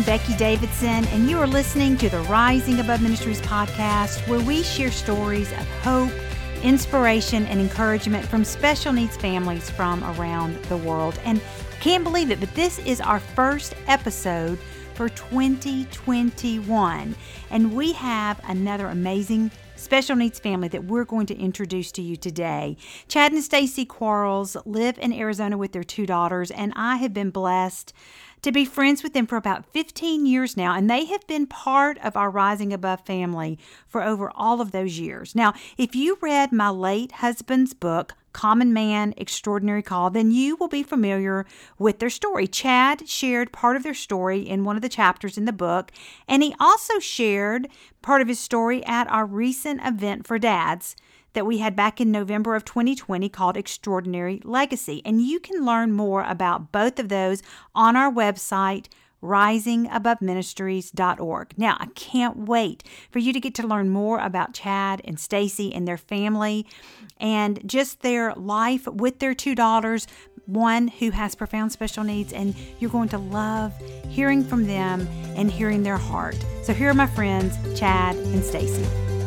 Becky Davidson, and you are listening to the Rising Above Ministries podcast, where we share stories of hope, inspiration, and encouragement from special needs families from around the world. And I can't believe it, but this is our first episode for 2021, and we have another amazing special needs family that we're going to introduce to you today. Chad and Stacy Quarles live in Arizona with their two daughters, and I have been blessed to be friends with them for about 15 years now, and they have been part of our Rising Above family for over all of those years. Now, if you read my late husband's book, Common Man, Extraordinary Call, then you will be familiar with their story. Chad shared part of their story in one of the chapters in the book, and he also shared part of his story at our recent event for dads that we had back in November of 2020 called Extraordinary Legacy. And you can learn more about both of those on our website, risingaboveministries.org. Now, I can't wait for you to get to learn more about Chad and Stacy and their family and just their life with their two daughters, one who has profound special needs, and you're going to love hearing from them and hearing their heart. So here are my friends, Chad and Stacy.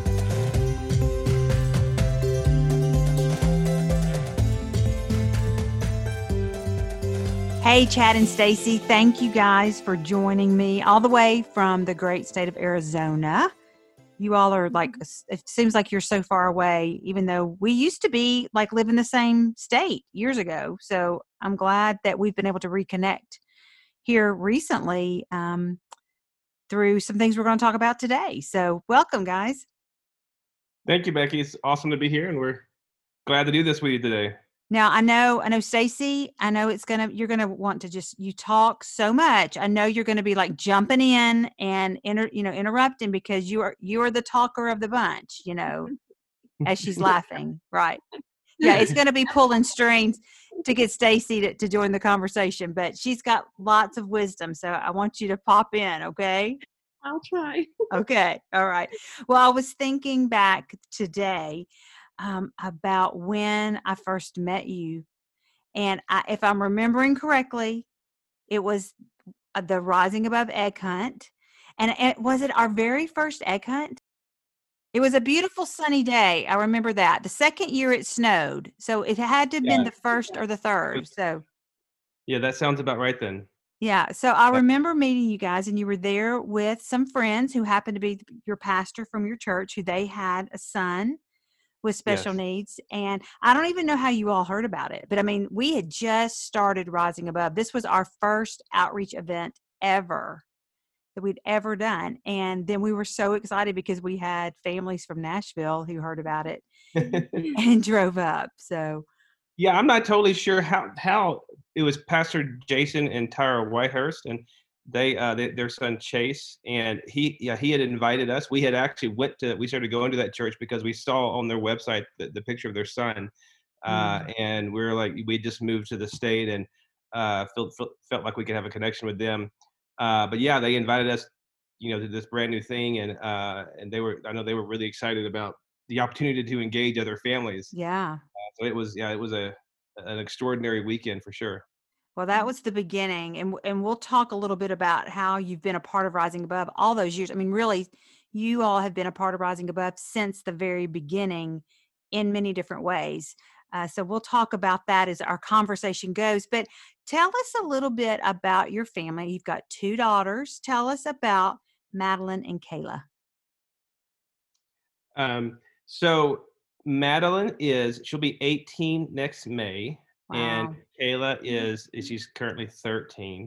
Hey, Chad and Stacy, thank you guys for joining me all the way from the great state of Arizona. You all are like, it seems like you're so far away, even though we used to be like live in the same state years ago. So I'm glad that we've been able to reconnect here recently through some things we're going to talk about today. So welcome, guys. Thank you, Becky. It's awesome to be here, and we're glad to do this with you today. Now, I know, Stacy, I know you're going to want to you talk so much. I know you're going to be like jumping in and, interrupting because you are the talker of the bunch, as she's laughing. Right. Yeah. It's going to be pulling strings to get Stacy to join the conversation, but she's got lots of wisdom. So I want you to pop in. Okay. I'll try. Okay. All right. Well, I was thinking back today about when I first met you. And if I'm remembering correctly, it was the Rising Above Egg Hunt. And was it our very first egg hunt? It was a beautiful sunny day. I remember that. The second year it snowed. So it had to have been the first or the third. So yeah, that sounds about right then. Yeah. So I remember meeting you guys, and you were there with some friends who happened to be your pastor from your church, who they had a son with special needs. And I don't even know how you all heard about it, but I mean, we had just started Rising Above. This was our first outreach event ever that we'd ever done. And then we were so excited because we had families from Nashville who heard about it and drove up. So yeah, I'm not totally sure how it was Pastor Jason and Tyra Whitehurst, and their son Chase, and he had invited us. We had actually we started going to that church because we saw on their website the picture of their son, and we were like, we just moved to the state and felt like we could have a connection with them. But yeah, they invited us, to this brand new thing, and I know they were really excited about the opportunity to engage other families. Yeah. So it was an extraordinary weekend for sure. Well, that was the beginning, and we'll talk a little bit about how you've been a part of Rising Above all those years. I mean, really, you all have been a part of Rising Above since the very beginning in many different ways. So we'll talk about that as our conversation goes. But tell us a little bit about your family. You've got two daughters. Tell us about Madeline and Kayla. So Madeline she'll be 18 next May. Wow. And Kayla she's currently 13.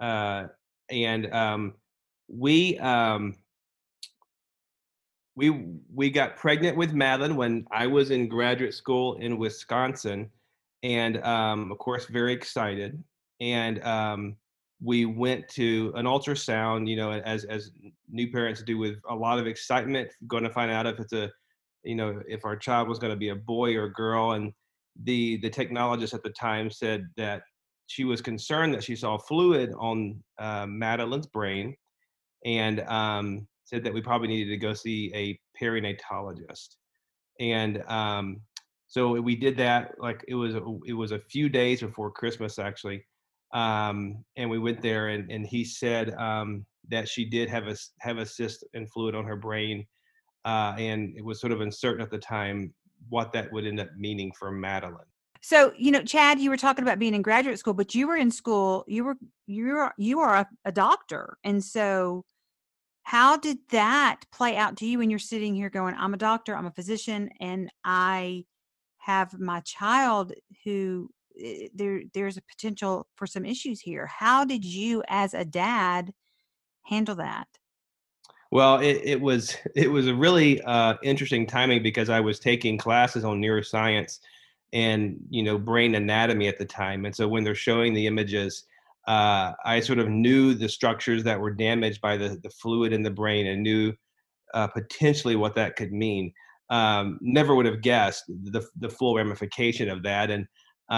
We got pregnant with Madeline when I was in graduate school in Wisconsin, and of course very excited. And we went to an ultrasound, as new parents do, with a lot of excitement, going to find out if our child was going to be a boy or a girl. And the technologist at the time said that she was concerned that she saw fluid on Madeline's brain, and said that we probably needed to go see a perinatologist. And so we did that. Like it was a few days before Christmas, actually. And we went there, and he said that she did have a cyst and fluid on her brain, and it was sort of uncertain at the time what that would end up meaning for Madeline. So, Chad, you were talking about being in graduate school, but you were in school, you are a doctor. And so how did that play out to you when you're sitting here going, I'm a doctor, I'm a physician, and I have my child who there's a potential for some issues here. How did you as a dad handle that? Well, it was a really interesting timing because I was taking classes on neuroscience and brain anatomy at the time, and so when they're showing the images, I sort of knew the structures that were damaged by the fluid in the brain and knew potentially what that could mean. Never would have guessed the full ramification of that, and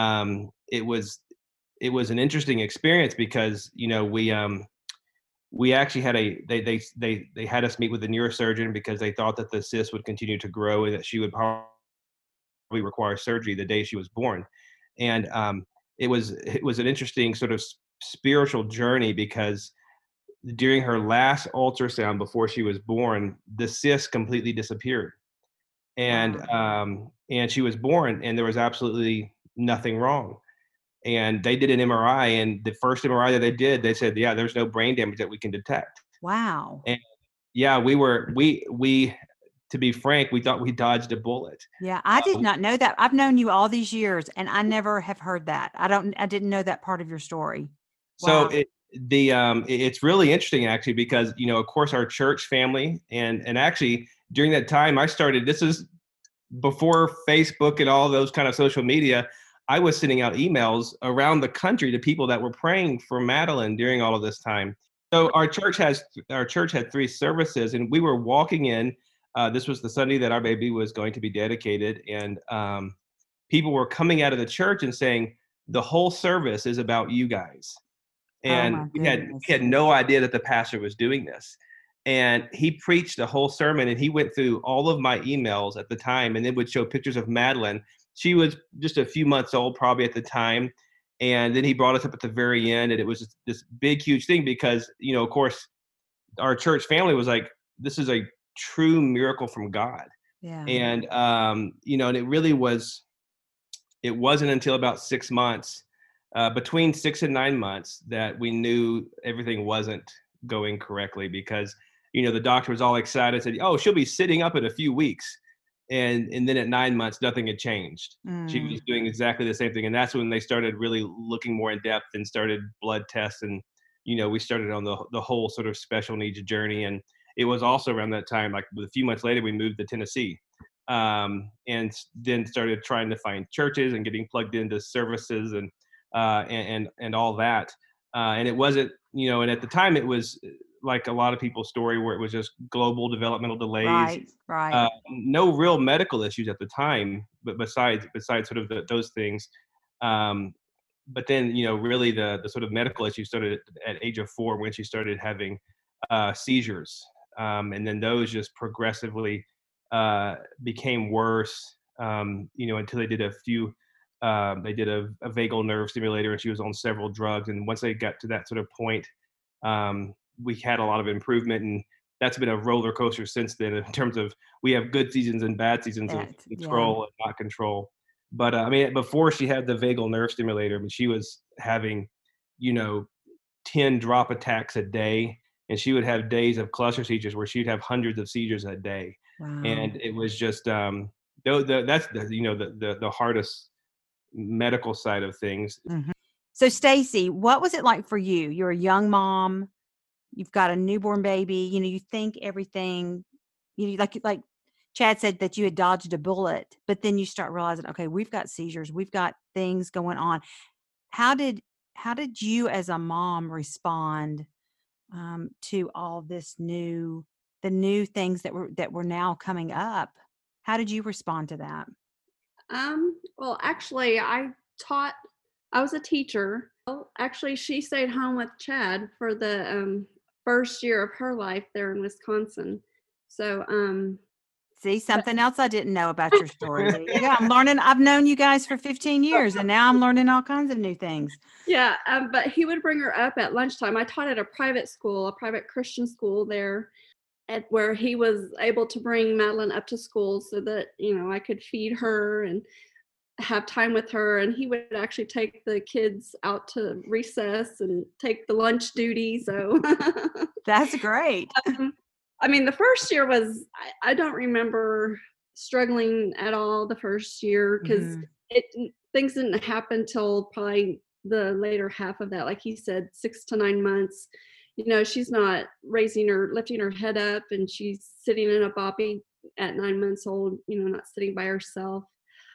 it was an interesting experience because we actually had they had us meet with a neurosurgeon because they thought that the cyst would continue to grow and that she would probably require surgery the day she was born. And it was an interesting sort of spiritual journey because during her last ultrasound before she was born, the cyst completely disappeared, and she was born, and there was absolutely nothing wrong. And they did an MRI, and the first MRI that they did, they said, "Yeah, there's no brain damage that we can detect." Wow. And yeah, we to be frank, we thought we dodged a bullet. Yeah, I did Um, not know that. I've known you all these years and I never have heard that. I didn't know that part of your story. so Wow. it's really interesting actually because of course our church family and actually during that time I started. This is before Facebook and all those kind of social media. I was sending out emails around the country to people that were praying for Madeline during all of this time. So our church had three services, and we were walking in. This was the Sunday that our baby was going to be dedicated, and people were coming out of the church and saying, "The whole service is about you guys." Oh And my we goodness. had no idea that the pastor was doing this. And he preached a whole sermon and he went through all of my emails at the time and then would show pictures of Madeline. She was just a few months old probably at the time. And then he brought us up at the very end and it was just this big huge thing because, of course, our church family was like, this is a true miracle from God. Yeah. And and it wasn't until about 6 months, between 6 and 9 months, that we knew everything wasn't going correctly because, the doctor was all excited, said, "Oh, she'll be sitting up in a few weeks," and then at 9 months, nothing had changed. She was Mm. doing exactly the same thing, and that's when they started really looking more in depth and started blood tests, and we started on the whole sort of special needs journey. And it was also around that time, like a few months later, we moved to Tennessee, and then started trying to find churches and getting plugged into services and all that. And it wasn't, and at the time it was like a lot of people's story where it was just global developmental delays, Right. Right. no real medical issues at the time, but besides sort of those things. Um, but then, really the sort of medical issues started at age of 4 when she started having seizures, and then those just progressively became worse, until they did a vagal nerve stimulator and she was on several drugs. And once they got to that sort of point, we had a lot of improvement. And that's been a roller coaster since then in terms of we have good seasons and bad seasons of That. Yeah. control and not control. But I mean, before she had the vagal nerve stimulator, I mean, she was having, you know, 10 drop attacks a day, and she would have days of cluster seizures where she'd have hundreds of seizures a day. Wow. And it was just, that's the hardest medical side of things. Mhm. So, Stacy, what was it like for you? You're a young mom. You've got a newborn baby. You think everything. Like Chad said that you had dodged a bullet, but then you start realizing, okay, we've got seizures, we've got things going on. How did how did you as a mom respond to all the new things that were now coming up? How did you respond to that? Well, actually, taught, I was a teacher. Well, actually, she stayed home with Chad for the first year of her life there in Wisconsin. So, See, something else I didn't know about your story. There you go. I'm learning. I've known you guys for 15 years, and now I'm learning all kinds of new things. Yeah, but he would bring her up at lunchtime. I taught at a private school, a private Christian school there, at where he was able to bring Madeline up to school so that, I could feed her and have time with her. And he would actually take the kids out to recess and take the lunch duty. So That's great. The first year was, I don't remember struggling at all the first year because things didn't happen till probably the later half of that. Like he said, 6 to 9 months. She's not lifting her head up, and she's sitting in a boppy at 9 months old, not sitting by herself.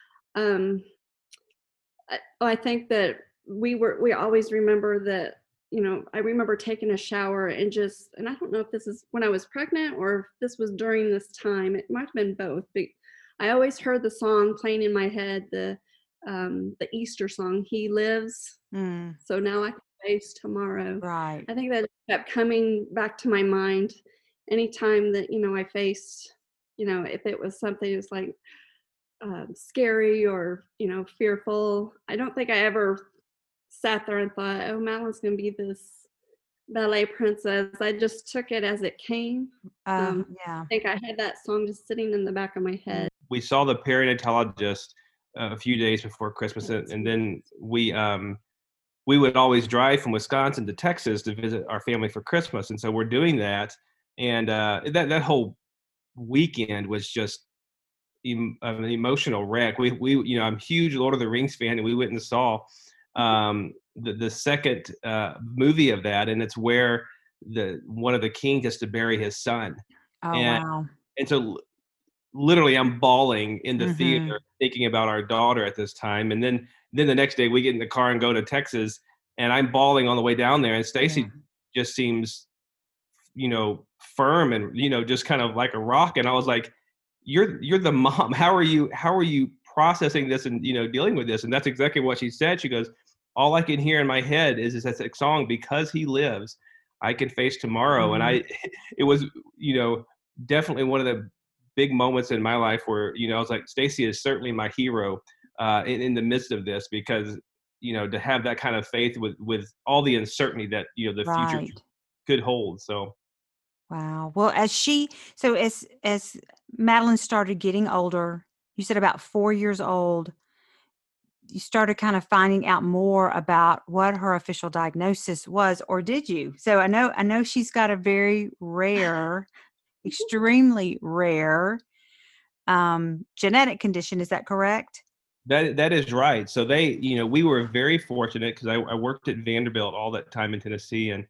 I think that we always remember that, I remember taking a shower and I don't know if this is when I was pregnant or if this was during this time. It might have been both, but I always heard the song playing in my head, the Easter song, He Lives. So now I can face tomorrow. Right. I think that kept coming back to my mind anytime that, I faced, if it was something that's like scary or, fearful. I don't think I ever sat there and thought, oh, Madeline's going to be this ballet princess. I just took it as it came. Yeah. I think I had that song just sitting in the back of my head. We saw the perinatologist a few days before Christmas, and then we would always drive from Wisconsin to Texas to visit our family for Christmas, and so we're doing that, and that whole weekend was just an emotional wreck. We I'm a huge Lord of the Rings fan, and we went and saw the second movie of that, and it's where one of the kings has to bury his son. Oh, wow. And so literally I'm bawling in the theater thinking about our daughter at this time. And then the next day we get in the car and go to Texas, and I'm bawling on the way down there, and Stacy just seems, firm and, just kind of like a rock. And I was like, you're the mom. How are you processing this and, dealing with this? And that's exactly what she said. She goes, all I can hear in my head is that song, because he lives, I can face tomorrow. And it was, definitely one of the big moments in my life where, I was like, Stacy is certainly my hero in the midst of this, because, to have that kind of faith with all the uncertainty that, the future could hold. So. Wow. Well, as Madeline started getting older, you said about 4 years old, you started kind of finding out more about what her official diagnosis was, or did you? So I know she's got a very rare, extremely rare genetic condition. Is that correct? That is right. So we were very fortunate because I worked at Vanderbilt all that time in Tennessee, and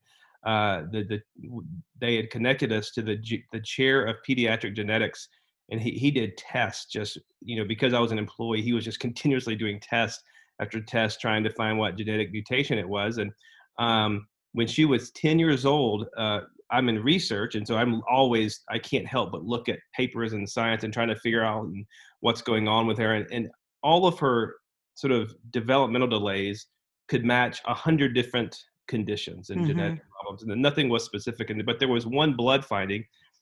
they had connected us to the chair of pediatric genetics, and he did tests just, because I was an employee, he was just continuously doing test after test trying to find what genetic mutation it was. And when she was 10 years old, I'm in research, and so I can't help but look at papers and science and trying to figure out what's going on with her. And all of her sort of developmental delays could match 100 different conditions and genetic problems, and then nothing was specific. But there was one blood finding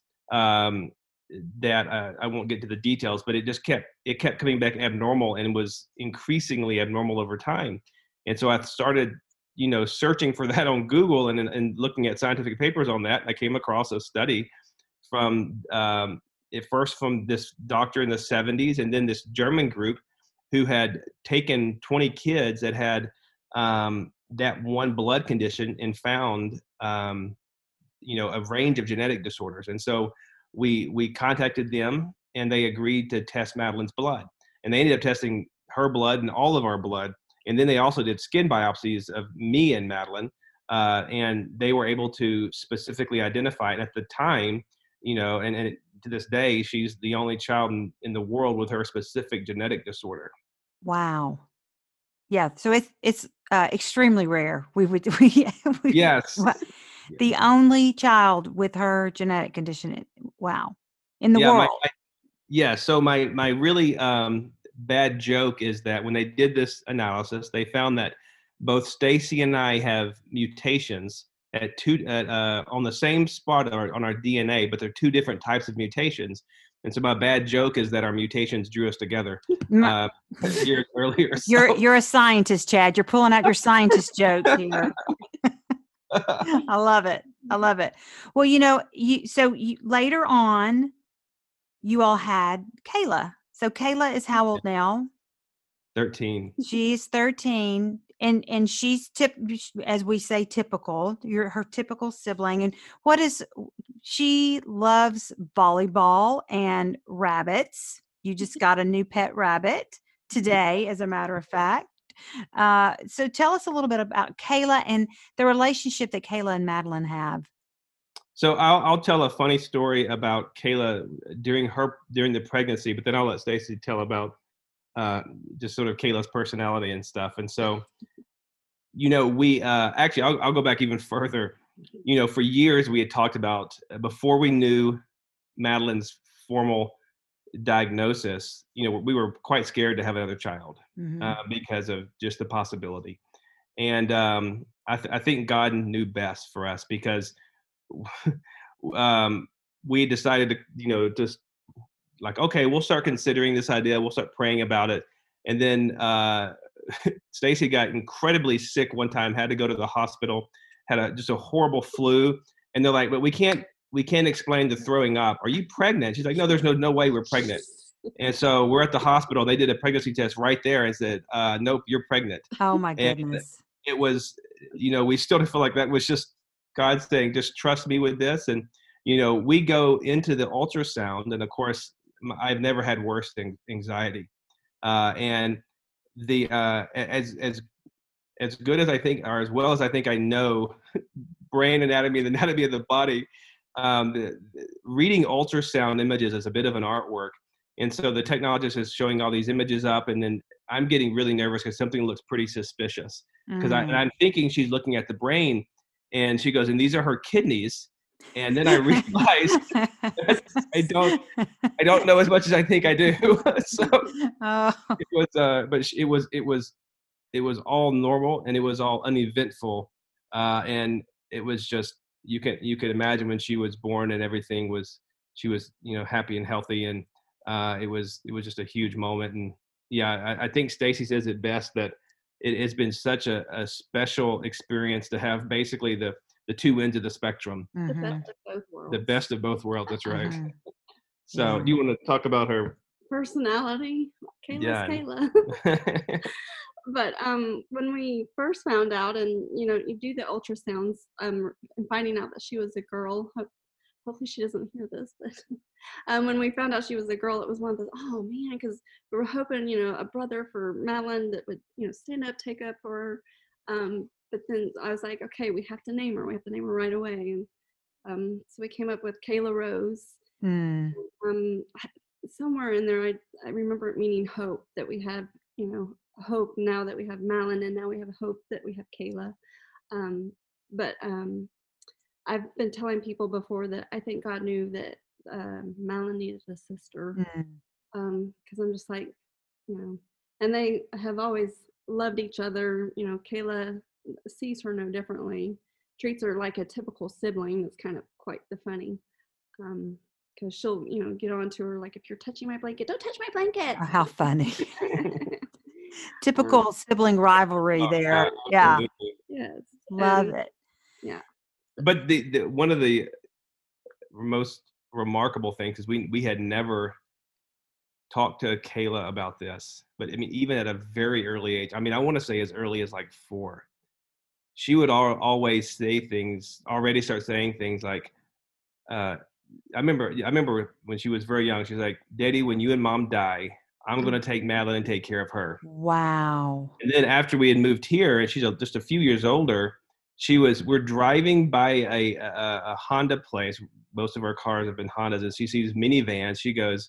that I won't get to the details, but it kept coming back abnormal and was increasingly abnormal over time. And so I started, searching for that on Google and looking at scientific papers on that. I came across a study from first from this doctor in the 70s, and then this German group who had taken 20 kids that had that one blood condition and found a range of genetic disorders. And so we contacted them, and they agreed to test Madeline's blood, and they ended up testing her blood and all of our blood. And then they also did skin biopsies of me and Madeline, and they were able to specifically identify it. At the time, and to this day, she's the only child in the world with her specific genetic disorder. Wow. Yeah. So it's extremely rare. Yes. The only child with her genetic condition. Wow. In the world. So my really bad joke is that when they did this analysis, they found that both Stacy and I have mutations on the same spot on our DNA, but they're two different types of mutations. And so my bad joke is that our mutations drew us together Mm, years earlier. So. You're a scientist, Chad. You're pulling out your scientist jokes here. I love it. I love it. Well, later on, you all had Kayla. So Kayla is how old now? 13. She's 13, and she's as we say, typical. You're her typical sibling. And she loves volleyball and rabbits. You just got a new pet rabbit today, as a matter of fact. So tell us a little bit about Kayla and the relationship that Kayla and Madeline have. So I'll tell a funny story about Kayla during the pregnancy, but then I'll let Stacy tell about just sort of Kayla's personality and stuff. And so, we actually, I'll go back even further. For years we had talked about, before we knew Madeline's formal diagnosis, we were quite scared to have another child because of just the possibility. And I think God knew best for us, because we decided to, just like, okay, we'll start considering this idea. We'll start praying about it. And then Stacy got incredibly sick one time, had to go to the hospital, had just a horrible flu. And they're like, but we can't explain the throwing up. Are you pregnant? She's like, no, there's no way we're pregnant. And so we're at the hospital. They did a pregnancy test right there and said, nope, you're pregnant. Oh my goodness. And it was, we still feel like that was just God saying, just trust me with this. And, we go into the ultrasound, and of course, I've never had worse anxiety. And the as good as I think, or as well as I think I know brain anatomy and anatomy of the body, reading ultrasound images is a bit of an artwork. And so the technologist is showing all these images up, and then I'm getting really nervous because something looks pretty suspicious. Because I'm thinking she's looking at the brain, and she goes, and these are her kidneys. And then I realized I don't know as much as I think I do. So it was all normal, and it was all uneventful, and it was just, you could imagine when she was born and everything she was happy and healthy, and it was just a huge moment. And yeah, I think Stacy says it best, that it has been such a special experience to have basically the two ends of the spectrum. The best of both worlds. The best of both worlds. That's right. So, Yeah. do you want to talk about her personality? Kayla's Kayla. But when we first found out, and you do the ultrasounds, and finding out that she was a girl. Hopefully she doesn't hear this, but when we found out she was a girl, it was one of those, oh man, because we were hoping, a brother for Madeline that would, stand up, take up for her. But then I was like, okay, we have to name her. We have to name her right away. And so we came up with Kayla Rose. Somewhere in there, I remember it meaning hope, that we have, hope now that we have Madeline, and now we have hope that we have Kayla. But I've been telling people before that I think God knew that Madeline needed a sister, because I'm just like, and they have always loved each other. Kayla sees her no differently, treats her like a typical sibling. It's kind of quite the funny, because she'll, get on to her like, if you're touching my blanket, don't touch my blanket. Oh, how funny. Typical sibling rivalry there. Yeah. Yes. Love it. Yeah. But the one of the most remarkable things is we had never talked to Kayla about this. But I mean, even at a very early age, I mean, I want to say as early as like 4, she would always start saying things like, I remember when she was very young, she was like, Daddy, when you and Mom die, I'm going to take Madeline and take care of her. Wow. And then after we had moved here, and she's just a few years older, we're driving by a Honda place. Most of our cars have been Hondas, and she sees minivans. She goes,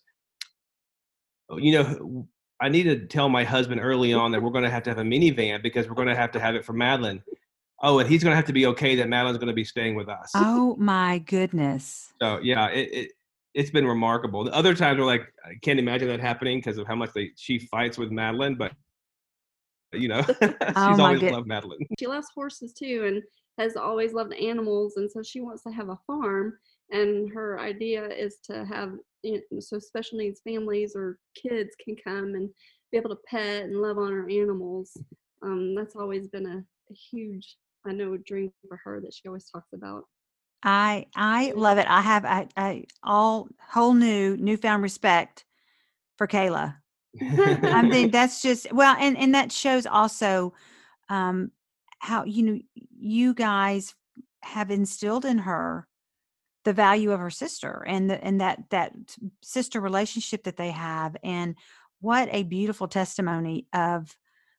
I need to tell my husband early on that we're going to have a minivan, because we're going to have it for Madeline. Oh, and he's going to have to be okay that Madeline's going to be staying with us. Oh my goodness. So yeah, it's been remarkable. The other times we're like, I can't imagine that happening because of how much she fights with Madeline, but she's always loved Madeline. She loves horses too, and has always loved animals, and so she wants to have a farm. And her idea is to have, so special needs families or kids can come and be able to pet and love on our animals. That's always been a huge, I know, dream for her that she always talks about. I love it. I have a all whole newfound respect for Kayla. I mean, that's just well, and that shows also how you guys have instilled in her the value of her sister and that sister relationship that they have, and what a beautiful testimony of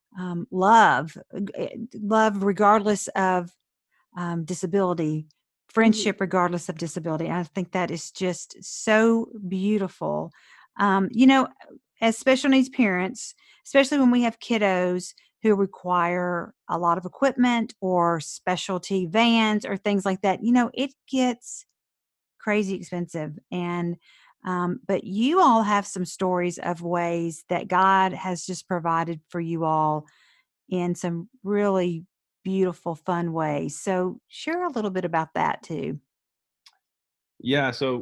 love regardless of disability, friendship regardless of disability. I think that is just so beautiful. As special needs parents, especially when we have kiddos who require a lot of equipment or specialty vans or things like that, it gets crazy expensive. And but you all have some stories of ways that God has just provided for you all in some really beautiful, fun ways. So share a little bit about that too. Yeah. So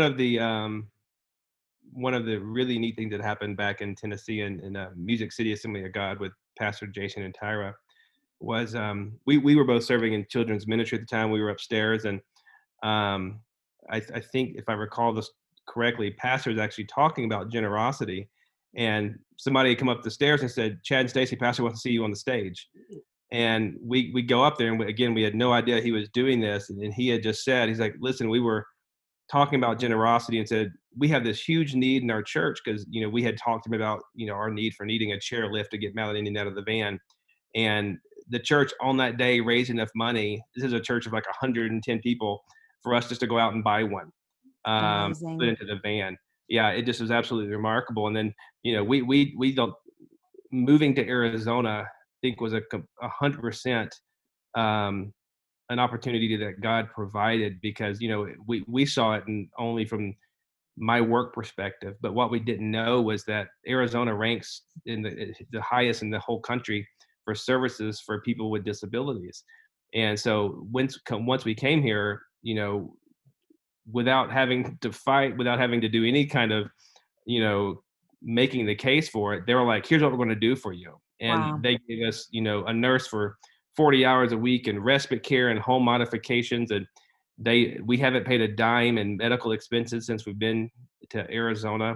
one of the really neat things that happened back in Tennessee in Music City Assembly of God with Pastor Jason and Tyra was we were both serving in children's ministry at the time. We were upstairs, and I think if I recall this correctly, pastor is actually talking about generosity, and somebody had come up the stairs and said, "Chad and Stacy, pastor wants to see you on the stage." And we go up there, and again, we had no idea he was doing this, and he had just said, he's like, "Listen, we were talking about generosity and said we have this huge need in our church because we had talked to him about our need for needing a chairlift to get Madeline in and out of the van, and the church on that day raised enough money. This is a church of like 110 people for us just to go out and buy one, put Amazing. into the van. Yeah, it just was absolutely remarkable. And then we don't moving to Arizona. I think was 100% an opportunity that God provided because we saw it and only from my work perspective, but what we didn't know was that Arizona ranks in the highest in the whole country for services for people with disabilities. And so once we came here, without having to fight, without having to do any kind of, you know, making the case for it, they were like, here's what we're going to do for you. And Wow. they gave us, a nurse for 40 hours a week and respite care and home modifications. And we haven't paid a dime in medical expenses since we've been to Arizona.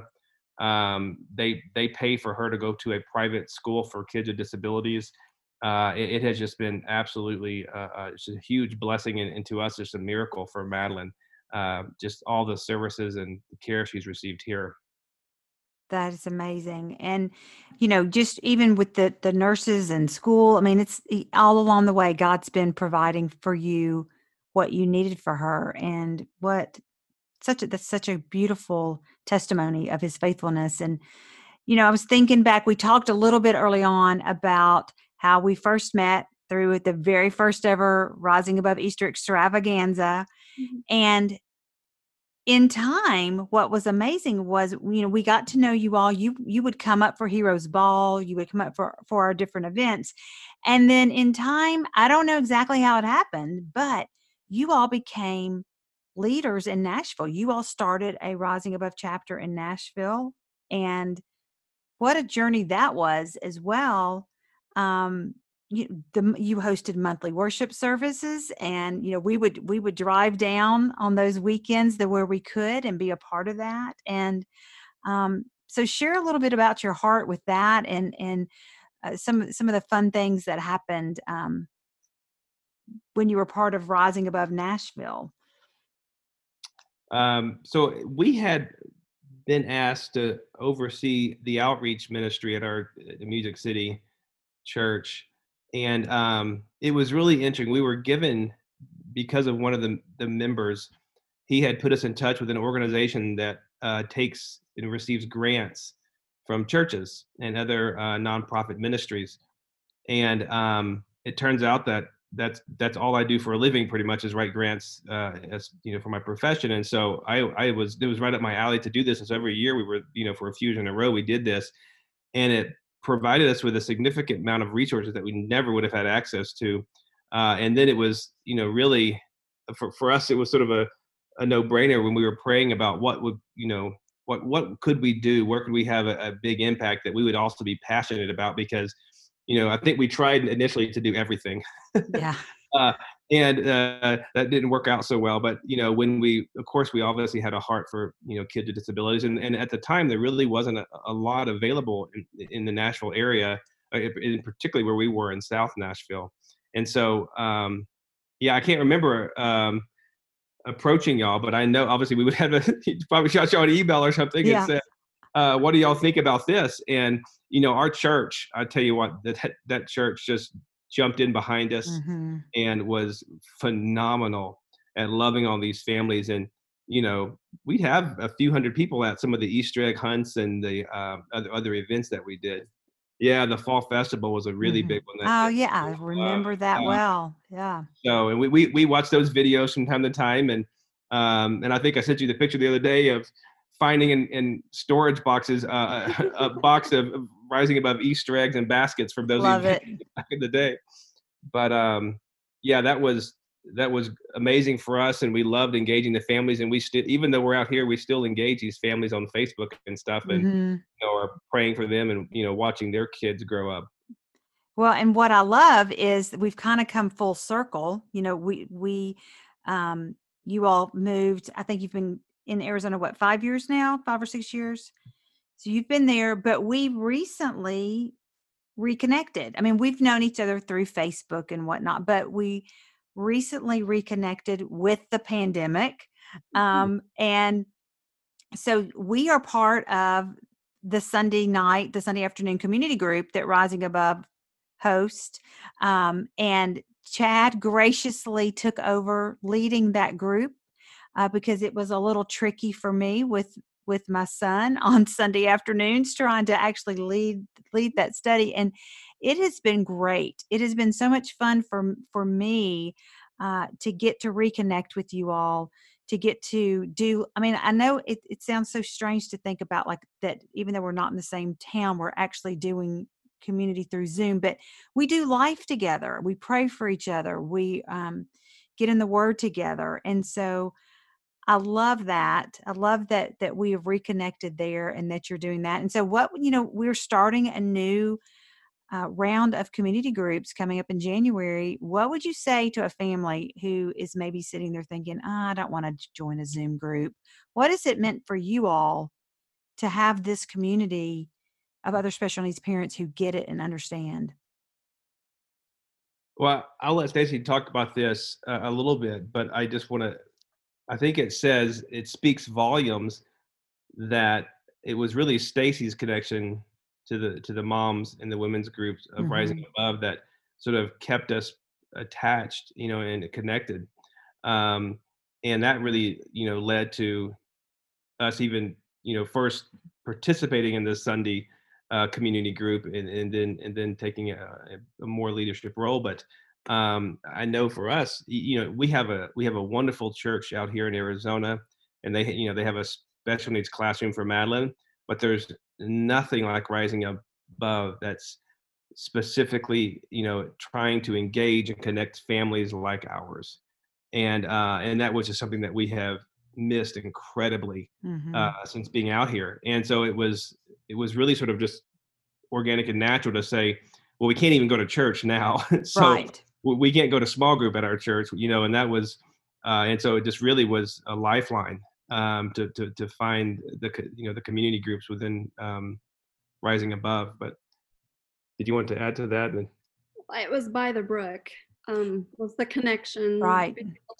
They pay for her to go to a private school for kids with disabilities. It has just been absolutely it's a huge blessing, and to us, it's a miracle for Madeline. Just all the services and the care she's received here. That is amazing. And, just even with the nurses and school, I mean, it's all along the way, God's been providing for you what you needed for her. And that's such a beautiful testimony of his faithfulness. And, I was thinking back, we talked a little bit early on about how we first met through the very first ever Rising Above Easter extravaganza. Mhm. And in time, what was amazing was, we got to know you all. You would come up for Heroes Ball, you would come up for our different events. And then in time, I don't know exactly how it happened, but you all became leaders in Nashville. You all started a Rising Above chapter in Nashville. And what a journey that was as well. Um, you hosted monthly worship services, and we would drive down on those weekends where we could and be a part of that. And so share a little bit about your heart with that, and some of the fun things that happened when you were part of Rising Above Nashville. So we had been asked to oversee the outreach ministry at our Music City church, and it was really interesting. We were given, because of one of the members, he had put us in touch with an organization that takes and receives grants from churches and other nonprofit ministries. And it turns out that that's all I do for a living, pretty much, is write grants, as for my profession. And so it was right up my alley to do this. And so every year we were, for a few years in a row, we did this, and it provided us with a significant amount of resources that we never would have had access to. And then it was, really for us, it was sort of a no-brainer when we were praying about what would, what could we do? Where could we have a big impact that we would also be passionate about? Because, I think we tried initially to do everything. Yeah. uh, and that didn't work out so well. But, when of course, we obviously had a heart for, kids with disabilities. And at the time, there really wasn't a lot available in the Nashville area, in particularly where we were in South Nashville. And so, yeah, I can't remember approaching y'all, but I know obviously we would have probably shot y'all an email or something and said, what do y'all think about this? And, our church, I tell you what, that church just jumped in behind us and was phenomenal at loving all these families. And, we have a few hundred people at some of the Easter egg hunts and the other events that we did. Yeah, the fall festival was a really big one. Oh yeah, I remember that well. Yeah. So, and we watch those videos from time to time, and I think I sent you the picture the other day of finding in storage boxes a box of Rising Above Easter eggs and baskets from those events back in the day. But yeah, that was amazing for us, and we loved engaging the families. And we still, even though we're out here, we still engage these families on Facebook and stuff, and are praying for them, and watching their kids grow up. Well, and what I love is we've kind of come full circle. You all moved. I think you've been in Arizona, 5 years now, 5 or 6 years. So you've been there, but we recently reconnected. I mean, we've known each other through Facebook and whatnot, but we recently reconnected with the pandemic. And so we are part of the Sunday afternoon community group that Rising Above host. And Chad graciously took over leading that group because it was a little tricky for me with my son on Sunday afternoons trying to actually lead that study. And it has been great. It has been so much fun for me to get to reconnect with you all, to get to do, I mean, I know it sounds so strange to think about like that, even though we're not in the same town, we're actually doing community through Zoom, but we do life together. We pray for each other. We get in the Word together. And so I love that. I love that we have reconnected there and that you're doing that. And so we're starting a new round of community groups coming up in January. What would you say to a family who is maybe sitting there thinking, I don't want to join a Zoom group? What has it meant for you all to have this community of other special needs parents who get it and understand? Well, I'll let Stacy talk about this a little bit, but I just want to, I think it speaks volumes that it was really Stacy's connection to the moms and the women's groups of Rising Above that sort of kept us attached, and connected. And that really, led to us even, first participating in the Sunday community group and then taking a more leadership role. But I know for us, we have a wonderful church out here in Arizona, and they have a special needs classroom for Madeline, but there's nothing like Rising Above that's specifically, trying to engage and connect families like ours. And that was just something that we have missed incredibly since being out here. And so it was really sort of just organic and natural to say, well, we can't even go to church now. So we can't go to small group at our church, and that was, and so it just really was a lifeline to find the community groups within Rising Above. But did you want to add to that? It was by the brook, was the connection. Right.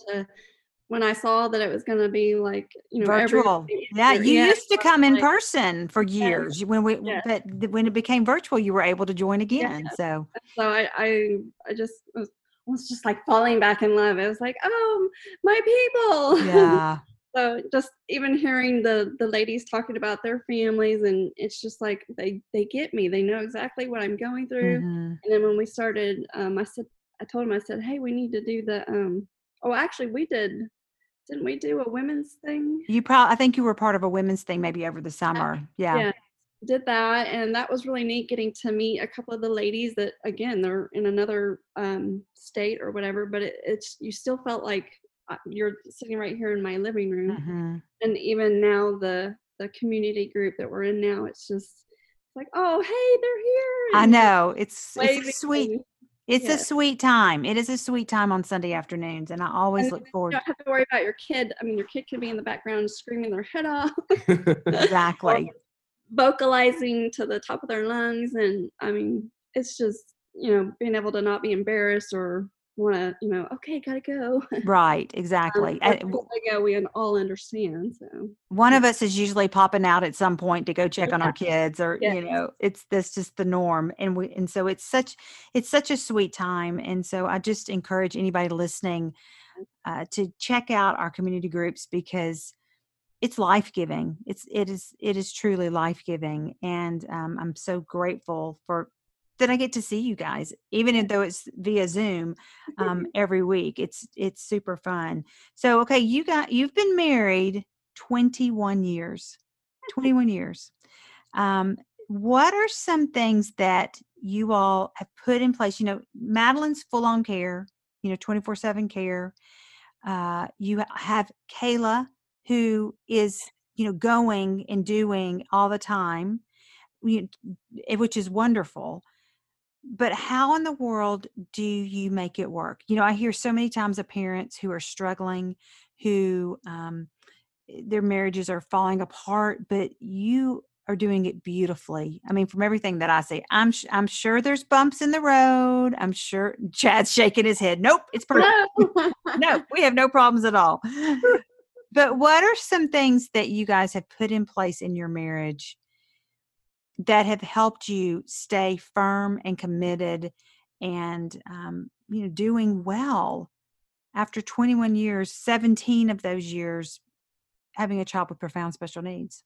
When I saw that it was going to be like, virtual. Yeah. You used to come in person for years but when it became virtual, you were able to join again. Yeah. So I just was just like falling back in love. It was like, oh, my people. Yeah. So just even hearing the ladies talking about their families, and it's just like they get me. They know exactly what I'm going through. And then when we started, I told them, I said, hey, we need to do the actually we didn't we do a women's thing? I think you were part of a women's thing maybe over the summer. Yeah. Did that, and that was really neat, getting to meet a couple of the ladies that, again, they're in another state or whatever, but it's you still felt like you're sitting right here in my living room. Mm-hmm. And even now the community group that we're in now, it's just like, oh, hey, they're here, I and know it's a waving. sweet. And It's a yeah, sweet time. It is a sweet time on Sunday afternoons, and I always and look you forward. don't have to worry about your kid. I mean, your kid could be in the background screaming their head off or Exactly. vocalizing to the top of their lungs. And I mean, it's just, being able to not be embarrassed or want to, okay, gotta go. Right. Exactly. Or gotta go, we all understand. So One yeah. of us is usually popping out at some point to go check on our kids, or Yeah. that's just the norm. And so it's such a sweet time. And so I just encourage anybody listening to check out our community groups, because it's life-giving. It is truly life-giving. And I'm so grateful for that I get to see you guys, even though it's via Zoom every week. It's super fun. So, okay, you've been married 21 years. 21 years. Um, what are some things that you all have put in place? Madeline's full on care, 24/7 care. You have Kayla, who is, going and doing all the time, we- which is wonderful. But how in the world do you make it work? I hear so many times of parents who are struggling, who their marriages are falling apart, but you are doing it beautifully. I mean, from everything that I see, I'm sure there's bumps in the road. I'm sure Chad's shaking his head. Nope, it's perfect. No. No, we have no problems at all. But what are some things that you guys have put in place in your marriage that have helped you stay firm and committed and, doing well after 21 years, 17 of those years having a child with profound special needs?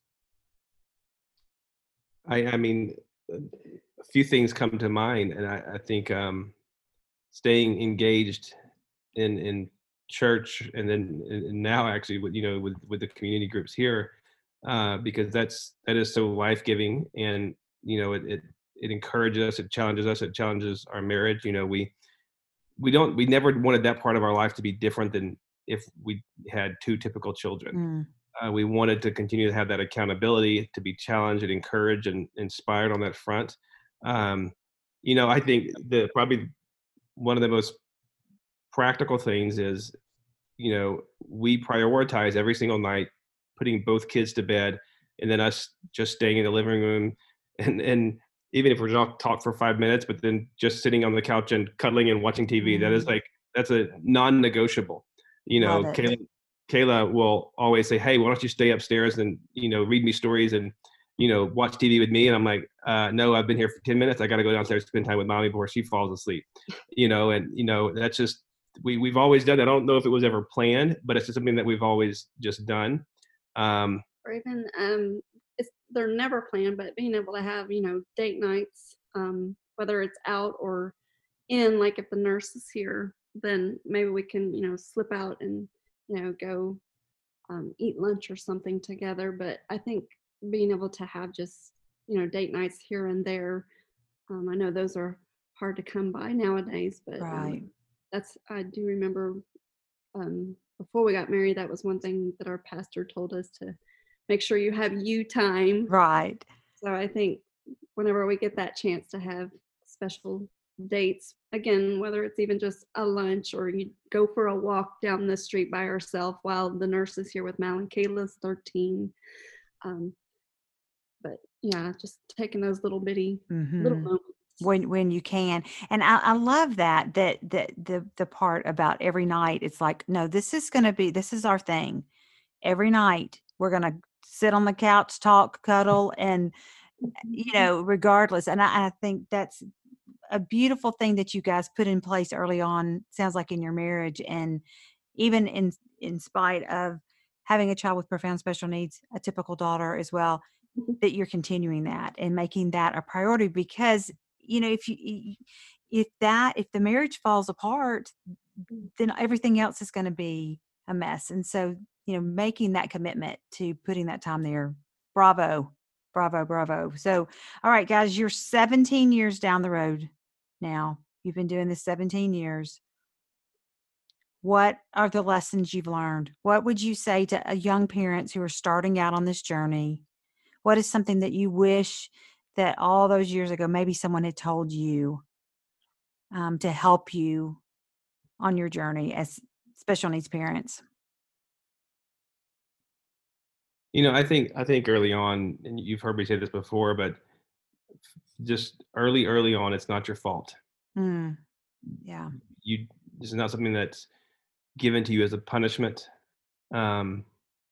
I mean, a few things come to mind, and I think staying engaged in church, and then and now actually with the community groups here, because that is so life giving, and it encourages us, it challenges us, it challenges our marriage. We never wanted that part of our life to be different than if we had two typical children. Mm, We wanted to continue to have that accountability, to be challenged and encouraged and inspired on that front. Um, I think the probably one of the most practical things is, we prioritize every single night putting both kids to bed, and then us just staying in the living room, and even if we're not talk for 5 minutes, but then just sitting on the couch and cuddling and watching TV. That is mm, like, that's a non-negotiable. love it. Kayla will always say, "Hey, why don't you stay upstairs and read me stories and watch TV with me?" And I'm like, "No, I've been here for 10 minutes. I got to go downstairs, spend time with mommy before she falls asleep." That's just we've always done. I don't know if it was ever planned, but it's just something that we've always just done. Or even they're never planned, but being able to have date nights, whether it's out or in. Like if the nurse is here, then maybe we can slip out and go eat lunch or something together. But I think being able to have just date nights here and there, I know those are hard to come by nowadays, but Right. I do remember before we got married, that was one thing that our pastor told us, to make sure you have you time. Right. So I think whenever we get that chance to have special dates, again, whether it's even just a lunch or you go for a walk down the street by yourself while the nurse is here with Mal. Kayla's 13. But yeah, just taking those little Mm-hmm. moments. When you can. And I love that the part about every night, it's like, no, this is our thing. Every night we're gonna sit on the couch, talk, cuddle, and regardless. And I think that's a beautiful thing that you guys put in place early on, sounds like, in your marriage. And even in spite of having a child with profound special needs, a typical daughter as well, that you're continuing that and making that a priority. Because if the marriage falls apart, then everything else is going to be a mess. And so making that commitment to putting that time there, bravo, bravo, bravo. So all right, guys, you're 17 years down the road now. You've been doing this 17 years. What are the lessons you've learned? What would you say to young parents who are starting out on this journey? What is something that you wish that all those years ago, maybe someone had told you to help you on your journey as special needs parents? I think early on, and you've heard me say this before, but just early on, it's not your fault. Mm, yeah. You This is not something that's given to you as a punishment. Um,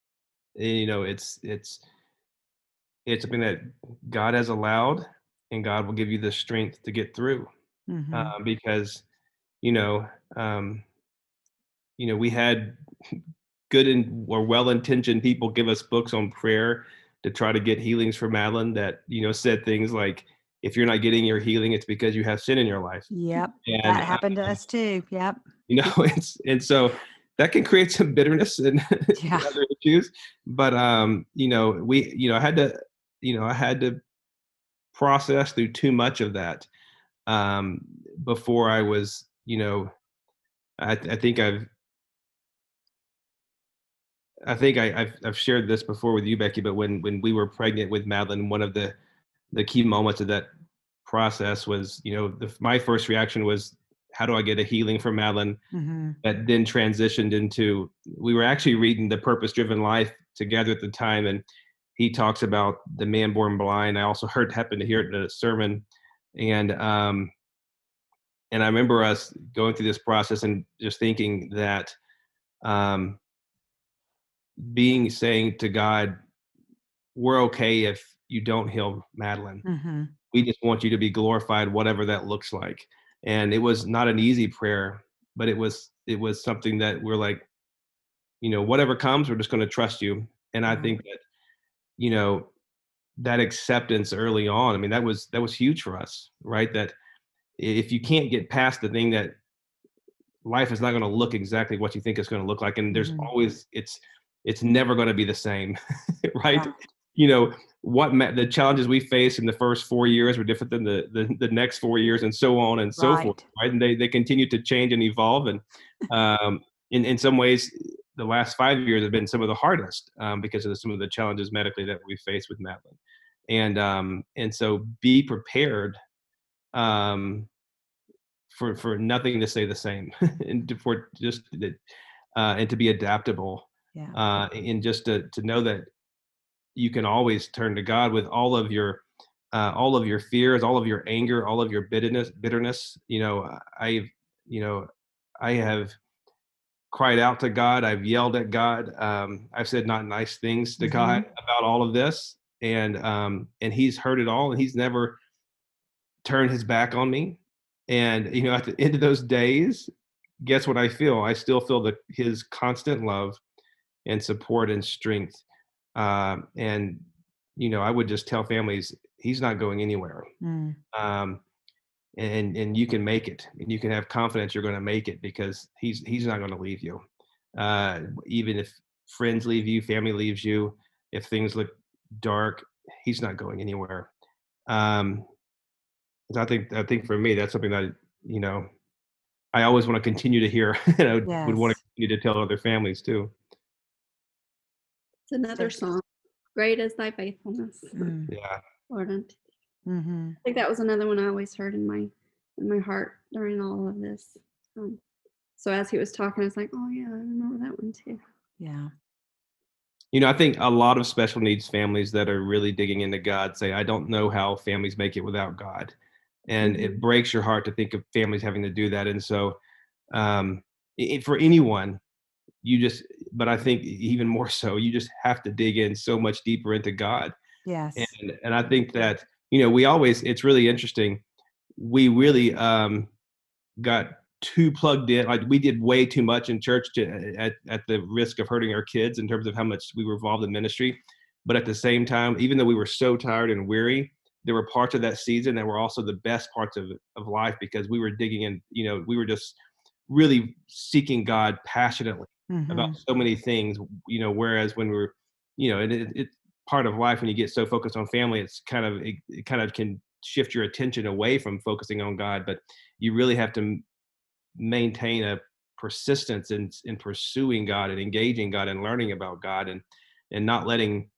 it's something that God has allowed, and God will give you the strength to get through. Mm-hmm. Because you know, um, we had good and or well-intentioned people give us books on prayer to try to get healings for Madeline that said things like, "If you're not getting your healing, it's because you have sin in your life." Yep. And That happened to us too. Yep. it's and so that can create some bitterness and Yeah. other issues. But I had to process through too much of that um, before I was, I think I've shared this before with you, Becky. But when we were pregnant with Madeline, one of the key moments of that process was, my first reaction was, how do I get a healing for Madeline? Mm-hmm. That then transitioned into, we were actually reading The Purpose Driven Life together at the time, and he talks about the man born blind. I also happened to hear it in a sermon, and I remember us going through this process and just thinking that um, saying to God, we're okay if you don't heal Madeline. Mm-hmm. We just want you to be glorified, whatever that looks like. And it was not an easy prayer, but it was something that we're like, whatever comes, we're just going to trust you. And I Yeah. think that, you know, that acceptance early on, I mean, that was huge for us, right? That if you can't get past the thing that life is not going to look exactly what you think it's going to look like, and there's Mm-hmm. always it's never going to be the same, right? Right. You know the challenges we face in the first 4 years were different than the next 4 years, and so on and so forth, Right. right? And they continue to change and evolve, and in some ways, the last 5 years have been some of the hardest because of some of the challenges medically that we face with Madeline, and so be prepared. Um, for nothing to stay the same and for just that and to be adaptable Yeah. and just to know that you can always turn to God with all of your fears, all of your anger, all of your bitterness. You know I have cried out to God. I've yelled at God. I've said not nice things to Mm-hmm. God about all of this, and he's heard it all, and he's never turned his back on me. And at the end of those days, guess what I feel? I still feel his constant love and support and strength. And I would just tell families he's not going anywhere. Mm. Um, and you can make it, and you can have confidence you're going to make it because he's not going to leave you. Even if friends leave you, family leaves you, if things look dark, he's not going anywhere. Um, so I think for me, that's something that you know I always want to continue to hear, and I would want to Yes. continue to tell other families too. It's another So, song. Great is thy faithfulness, mm, Yeah. Lord. I mm-hmm. think that was another one I always heard in my heart during all of this. Um, so as he was talking, I was like, oh yeah, I remember that one too. Yeah. I think a lot of special needs families that are really digging into God say, I don't know how families make it without God. And Mhm. it breaks your heart to think of families having to do that. And so, um, for anyone, but I think even more so, you just have to dig in so much deeper into God. Yes. And I think that, it's really interesting. We really got too plugged in. Like we did way too much in church at the risk of hurting our kids in terms of how much we were involved in ministry. But at the same time, even though we were so tired and weary, there were parts of that season that were also the best parts of life because we were digging in, we were just really seeking God passionately about Mm-hmm. so many things, whereas when we were, it's part of life when you get so focused on family, it kind of can shift your attention away from focusing on God. But you really have to maintain a persistence in pursuing God and engaging God and learning about God, and not letting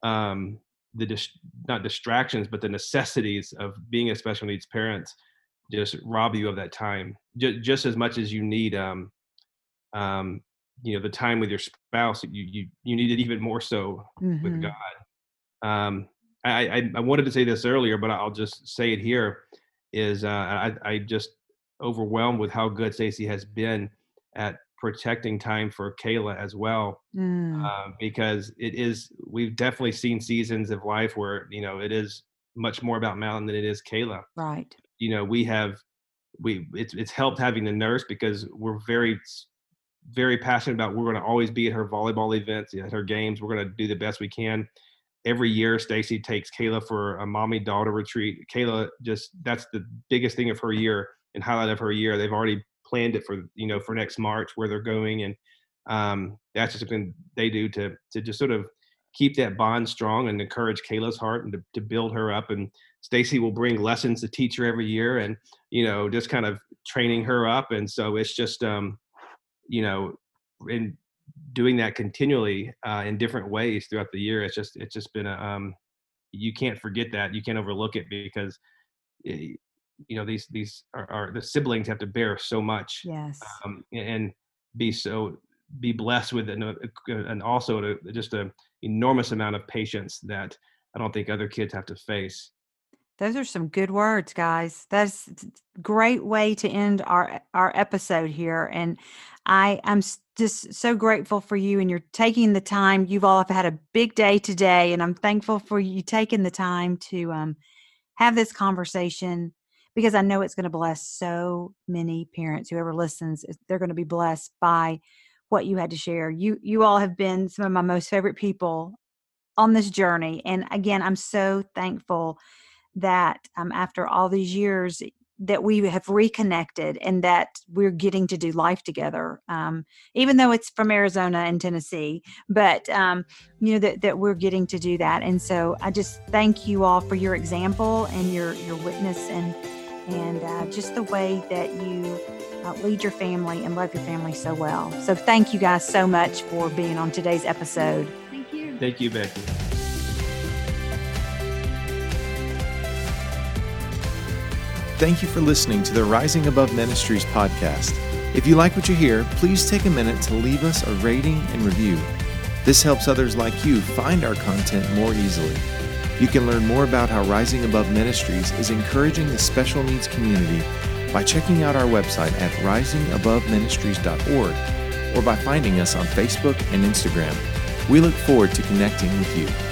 not distractions, but the necessities of being a special needs parent just rob you of that time, just as much as you need the time with your spouse. You need it even more so with God. I wanted to say this earlier, but I'll just say it here. Is I just overwhelmed with how good Stacy has been at protecting time for Kayla as well, because we've definitely seen seasons of life where it is much more about Madeline than it is Kayla. Right. It's helped having the nurse, because we're very, very passionate about, we're going to always be at her volleyball events, at her games. We're going to do the best we can. Every year, Stacy takes Kayla for a mommy-daughter retreat. Kayla, that's the biggest thing of her year and highlight of her year. They've already planned it for next March, where they're going. And that's just something they do to just sort of keep that bond strong and encourage Kayla's heart and to build her up. And Stacy will bring lessons to teach her every year, and, just kind of training her up. And so it's just, in doing that continually in different ways throughout the year, it's just been you can't forget that. You can't overlook it, because these are the siblings have to bear so much. Yes. And be blessed with and also just an enormous amount of patience that I don't think other kids have to face. Those are some good words, guys. That's a great way to end our episode here. And I'm just so grateful for you, and you're taking the time. You've all have had a big day today, and I'm thankful for you taking the time to have this conversation, because I know it's going to bless so many parents. Whoever listens, they're going to be blessed by what you had to share. You all have been some of my most favorite people on this journey. And again, I'm so thankful that after all these years that we have reconnected, and that we're getting to do life together, even though it's from Arizona and Tennessee, but that we're getting to do that. And so I just thank you all for your example and your witness, and just the way that you lead your family and love your family so well. So thank you guys so much for being on today's episode. Thank you. Thank you, Becky. Thank you for listening to the Rising Above Ministries podcast. If you like what you hear, please take a minute to leave us a rating and review. This helps others like you find our content more easily. You can learn more about how Rising Above Ministries is encouraging the special needs community by checking out our website at risingaboveministries.org, or by finding us on Facebook and Instagram. We look forward to connecting with you.